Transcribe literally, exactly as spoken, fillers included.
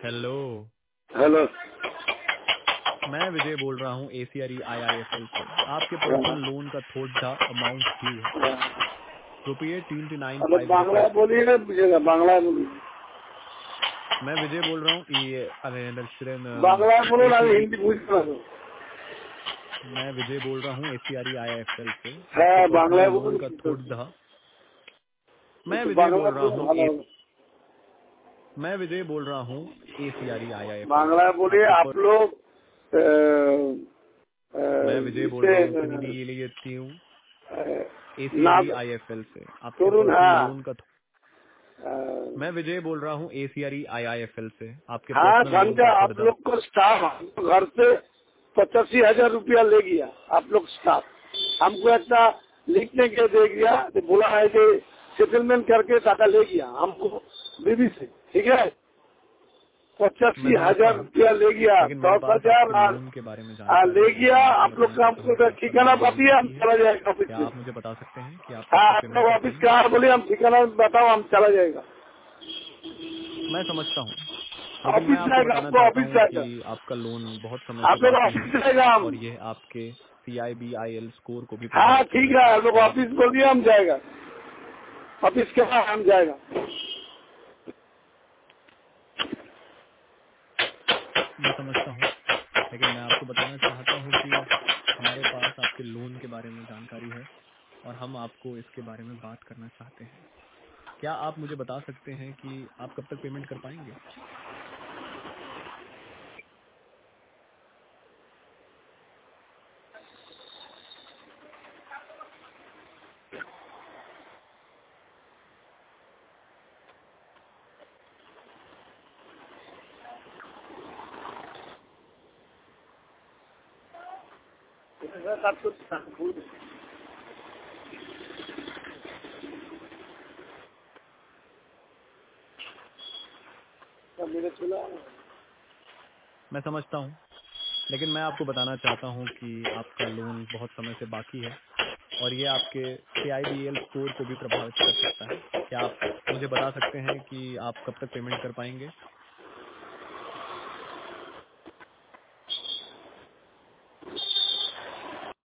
Hello. Hello. मैं विजय बोल रहा हूँ ACR I I F L से। आपके पर्सनल लोन का थोड़ा अमाउंट ड्यू है, रुपये ट्वेंटी नाइन अरे फाइव बांग्ला रुपीज। बोलिए ना, मुझे बांग्ला बोलिए। मैं विजय बोल रहा हूँ ये बांग्ला बोलो ना, एसीआर। हिंदी पूछ रहा हूँ। मैं विजय बोल रहा हूँ ACR I I F L से। आपके हाँ पर्सनल बांग्ला लोन बोलो का तो, थोड़ा। मैं तो विजय बांग्ला बोल रहा बोलो हूँ भालो। ए, मैं विजय बोल रहा हूँ ACR I I F L Bangla से। बोलिए आपके आप पर, लोग। अ, अ, मैं विजय बोल इसे रहा हूँ अ, कनीडी एलियती हूँ अ, एसीआर नाग आई एफ एल से। आपके तरुण। पर्सनल हाँ। लोन का। अ, मैं विजय बोल रहा हूँ ACR I I F L से। आपके हाँ पर्सनल लोन समझा। का आप थोड़ा। लोग को स्टाफ हमको घर से पचासी हजार रुपया ले गया। आप लोग स्टाफ हमको इतना लिखने के दे गया, तो बोला है कि सेटलमेंट करके टाका ले गया हमको बीबी से। ठीक है, मैं पचासी समझता हजार हूँ, रुपया ले गया। लेकिन मेरे दस पास हजार आपके आ, लोन के बारे में आ, ले जानकारी है। गया। मैं आपको आप लोग बताना का चाहता हमको हूँ कि तो आपका ठिकाना लोन अभी भी बताइए, हम बाकी है। चला जाएगा ऑफिस क्या में। आप मुझे बता सकते हैं कि आप कब हाँ तक आप पेमेंट लोग कर ऑफिस पाएंगे? कहाँ बोलिए, हम ठिकाना बताओ, हम चला जाएगा। मैं समझता हूँ, लेकिन मैं ऑफिस आपको जाएगा, बताना आपको चाहता ऑफिस हूँ कि जाएगा। आपका लोन बहुत समय से आप लोग बाकी है ऑफिस जाएगा हम। और यह आपके C I B I L score को भी हाँ प्रभावित कर ठीक है, सकता है। आप लोग क्या आप? ऑफिस बोलिए, हम जाएगा। ऑफिस के बाद हम जाएगा। मैं समझता हूँ, लेकिन मैं आपको बताना चाहता हूँ कि हमारे पास आपके लोन के बारे में जानकारी है और हम आपको इसके बारे में बात करना चाहते हैं। क्या आप मुझे बता सकते हैं कि आप कब तक पेमेंट कर पाएंगे? मेरे चला। मैं समझता हूँ, लेकिन मैं आपको बताना चाहता हूँ कि आपका लोन बहुत समय से बाकी है और ये आपके C I B L score को भी प्रभावित कर सकता है। क्या आप मुझे बता सकते हैं कि आप कब तक पेमेंट कर पाएंगे?